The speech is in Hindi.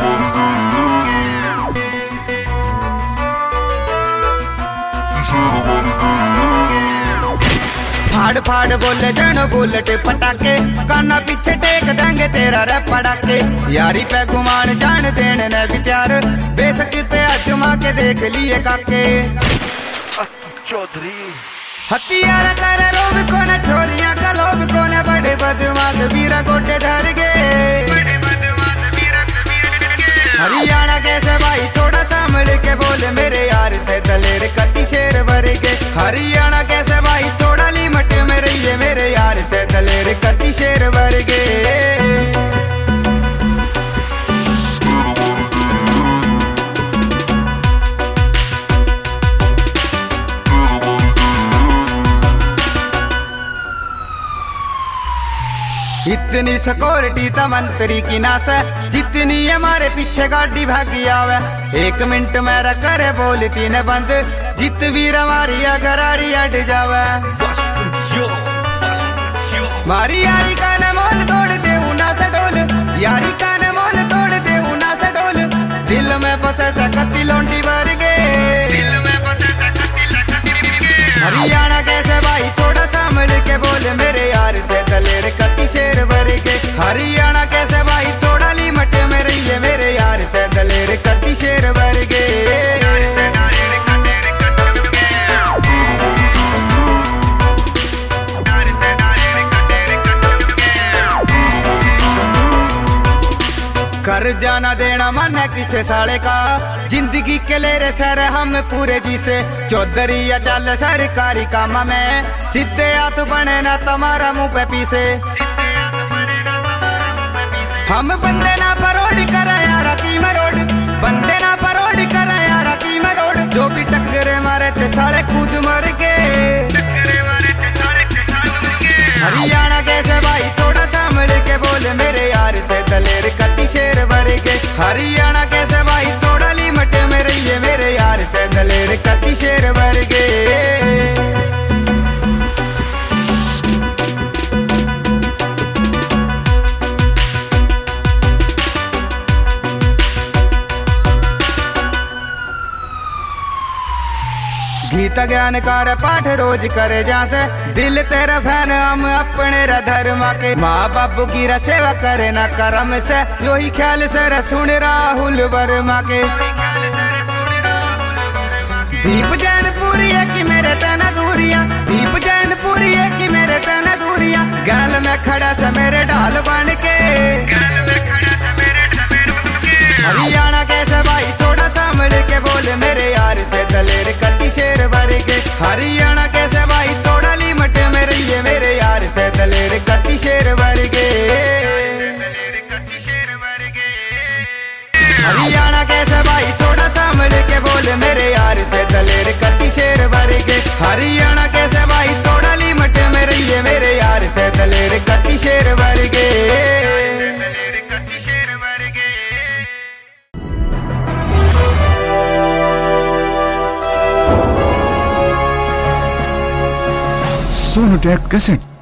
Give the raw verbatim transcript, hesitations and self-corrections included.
फाड़ फाड़ बोले जनो बुलेट पटाके, काना पीछे टेक देंगे तेरा रे पटाके। यारी पे गुमान जान देने ने भी त्यार, बेसकते अजमा के देख लिए काके। चौधरी हथियार कर रोब को न छोरियां का लोभ को न, बड़े बदमाश वीरा गोटे धर गए। हरियाणा कैसे भाई थोड़ा संभल के बोले, मेरे यार से दलेर कति शेर भर के। हरियाणा कैसे भाई थोड़ा लिमट में रहिए, मेरे यार से दलेर कति शेर भर के। इतनी सिक्योरिटी तो मंत्री की नास है, जितनी हमारे पीछे गाड़ी भागी आवे। एक मिनट मेरा करे बोलती न बंद, जित वीर हमारी अगर आड़ी अट जावे। मारी यारी का न मोल तोड़ दे उना से डोल, यारी का न मोल तोड़ दे उना से डोल। दिल में बसे सकती लोंडी भर गए, दिल में बसे सकती हरियाणा कैसे भाई थोड़ा संभल के बोले, मेरे यार से दलेर कति शेर भर के। हरियाणा कैसे भाई थोड़ा लिमट में रहिए, मेरे यार से दलेर कति शेर भर के। कर जाना देना मन है किसे साले का, जिंदगी के ले रे सर हम पूरे जी से। चौधरी या चल सरकारी काम में, सीधे हाथ बने ना तुम्हारा मुंह पे पीसे। हम बंदे ना परोड़ कर यारा की मरोड़, बंदे ना परोड़ कर यारा की मरोड़। जो भी टक्करे मारे ते साले खुद मर के। हरियाणा कैसे भाई थोड़ा संभल के बोले, मेरे यार से दलेर कति शेर भर के। हरियाणा कैसे भाई थोड़ा लिमट में रहिए, मेरे यार से दलेर कति शेर भर के। गीता ज्ञान कार पाठ रोज करे जासे, दिल तेरा फैन हम अपने रा धर्म के। माँ बापू की रा सेवा करे ना करम से, जो ही ख्याल से रा सुन राहुल वर्मा के। दीप जैन पूरी है कि मेरे तना दूरिया, दीप जैन पूरी है कि मेरे तना दूरिया। गल में खड़ा सा मेरे ढाल बन के, हरियाणा कैसे भाई थोड़ा संभल के बोले, मेरे यार से दलेर कति शेर भर के। हरियाणा कैसे भाई थोड़ा लिमट में रहिए, मेरे यार से दलेर कति शेर भर के। हरियाणा कैसे भाई थोड़ा संभल के बोले, मेरे यार से दलेर कति शेर भर के। हरियाणा कैसे भाई थोड़ा लिमट में रहिए, मेरे यार से दलेर कति शेर भर के। Sonotech Cassette।